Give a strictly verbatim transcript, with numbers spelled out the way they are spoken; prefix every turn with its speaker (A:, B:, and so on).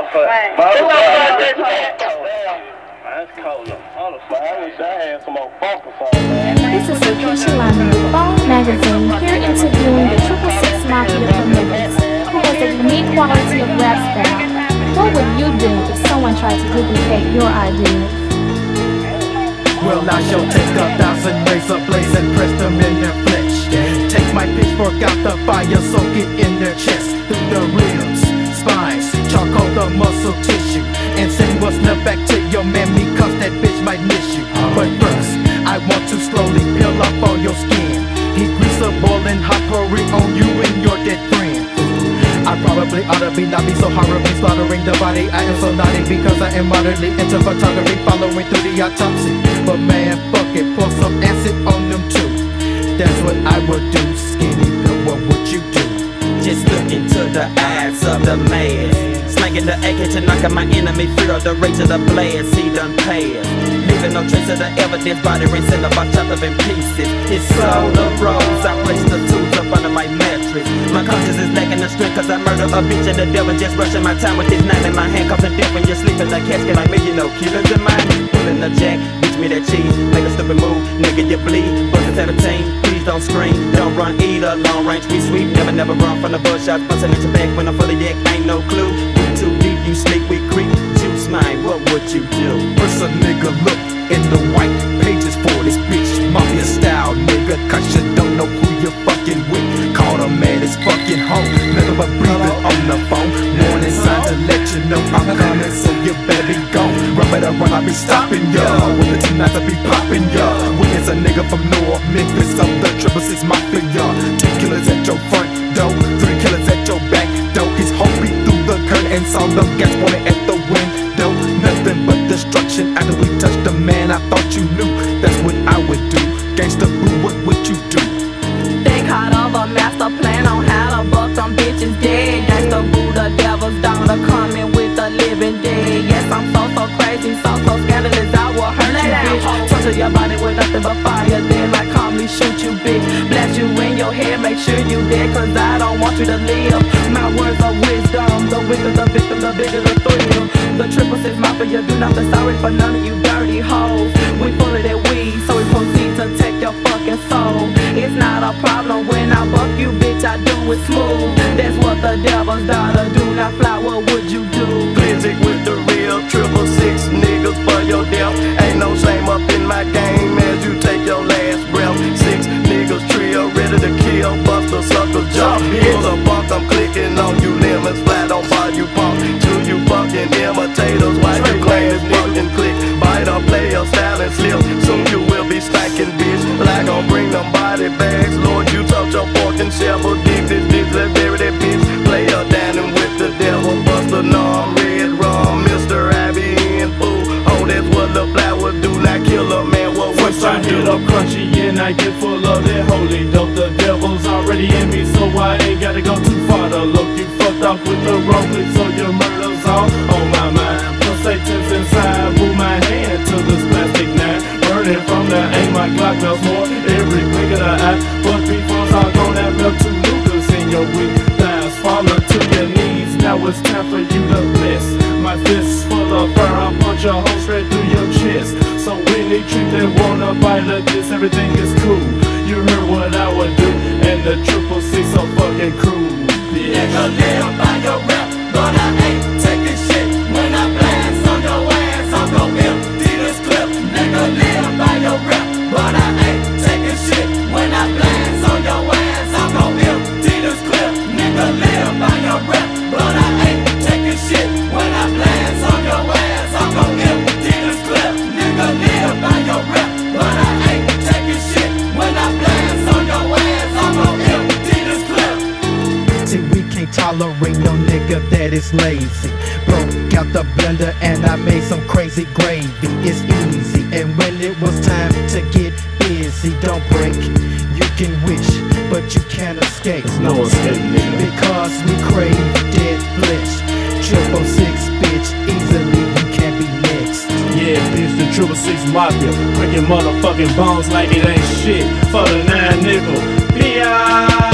A: for it.
B: This is Lakeisha Lyman with Bone Magazine, here interviewing the Triple Six Mafia from Memphis, who has a unique quality of rap style. What would you do if someone tried to duplicate your ideas?
C: Well, I shall take a thousand razor blades and press them in their flesh. Take my pitchfork out the fire, soak it in their chest, through the ribs, spines, charcoal the muscle tissue, and send what's left back to your mammy, cause that bitch might miss you. But first, I want to slowly peel off all your skin. Heat grease a boiling hot potpourri on you and your dead friend. I probably ought to be not be so horribly slaughtering the body. I am so naughty because I am moderately into photography, following through the autopsy. But man, fuck it, pour some acid on them too. That's what I would do. Skinny Bill, what would you do?
D: Just look into the eyes of the man, slanging the A K to knock out my enemy. Fear of the rage of the blast, he done passed, leaving no trace of the evidence. Body rinsing up, I chopped up in pieces. His soul arose, I placed the tools up under my mattress. My conscience is lacking the strength, cause I murder a bitch and the devil just rushing my time with this knife in my hand, causing death when you're sleeping in the casket like me. You know, killers in mine, pulling the jack, bitch me that cheese, make a stupid move, nigga you bleed. Buzzing seventeen, please don't scream, don't run either. Long range we sweep, never never run from the bush shots, busting at your back when I'm full of yak. Ain't no clue, we too deep, you sleep, we creep. Juice mine, what would you do?
C: First a nigga look in the white pages for this bitch, mafia style nigga, cause you don't know who you're fucking with. Call the man his fucking home, nothing but breathing on the phone. Warning sign to let you know I'm coming, so you better be gone. Run better run, I'll be stopping ya, with the tonight I'll be popping ya. When it's a nigga from North Memphis, I'm the Triple Six Mafia. Two killers at your front door, three killers at your back door. His whole beat through the curtain and saw them gas pointed at the window. Nothing but destruction after we touched the man. I thought you knew that's what I would do. Gangsta boo, what would you do?
E: Think hard of a master plan on how to buck them bitches dead. Gangsta boo, the devil's daughter coming with the living dead. Yes, I'm so so crazy, so so scandalous, I will hurt you, bitch. Torture your body with nothing but fire, then I calmly shoot you, bitch. Blast you in your head, make sure you dead, cause I don't want you to live. My words of wisdom, the wicked, the victim, the bigger the thrill. The Triple Six Mafia, do not be sorry for none of you dirty hoes. We full of that weed, so we proceed to take your fucking soul. It's not a problem when I buck you, bitch, I do it smooth. That's what the devil's daughter do. Now fly, what would you do?
F: Blizzard with the real Triple Six niggas for your death. Ain't no shame up in my game as you take your last breath. Six niggas trio ready to kill, bust a sucker's jaw. Pull a buck, I'm clicking on you lemons, flat on fire you pump. To you fucking imitators, why you claim this fucking click? Bite or play your style and slip, soon you will be stacking, bitch. Like gon' bring them body bags, Lord, you touch your fork and shovel. Deep this bitch, let's bury that bitch. Play her dining with the devil, Buster Norm, Red Rum, Mister Abby and Fool. Oh, that's what the flower do, not kill a man, what would
A: Once I hit up crunchy and I get full of that holy dope, the devil's already in me, so I ain't gotta go too far to look. You fucked off with the wrong click, so your murder's all on my mind. Plus Satan's inside, move my hand to this plastic nine. Burning from the aim, my Glock melts more every blink of the eye. But before I go, that melt two Lucas in your weak thighs. Fall to your knees, now it's time for you to bless. My fist full of fur, I'll punch a hole straight through your chest. So any trick that wanna bite like this, everything is cool. You heard what I would do, and the Triple Six so fucking cruel. Yeah.
G: Nigga live by your rap, but I ain't taking shit. When I blast on your ass, I'm gon' empty this clip. Nigga live by your rap, but I ain't taking shit. When I blast on your ass, I'm gon' empty this clip. Nigga live by your rap, but I ain't taking shit. When I blast on your ass, I'm gon' empty this clip. Nigga live by your rap, but I ain't taking shit. When I blast on your ass, I'm gon' empty this clip.
C: See, we can't tolerate no nigga that is lazy. Broke out the blender and I made some crazy gravy. It's easy, and when it was time to get busy, don't break. You can wish, but you can't escape.
A: There's no escape, nigga.
C: Because we crave dead flesh. Triple Six, bitch, easily you can't be next.
A: Yeah, bitch, the Triple Six Mafia, breaking motherfucking bones like it ain't shit. For the nine nickel, B I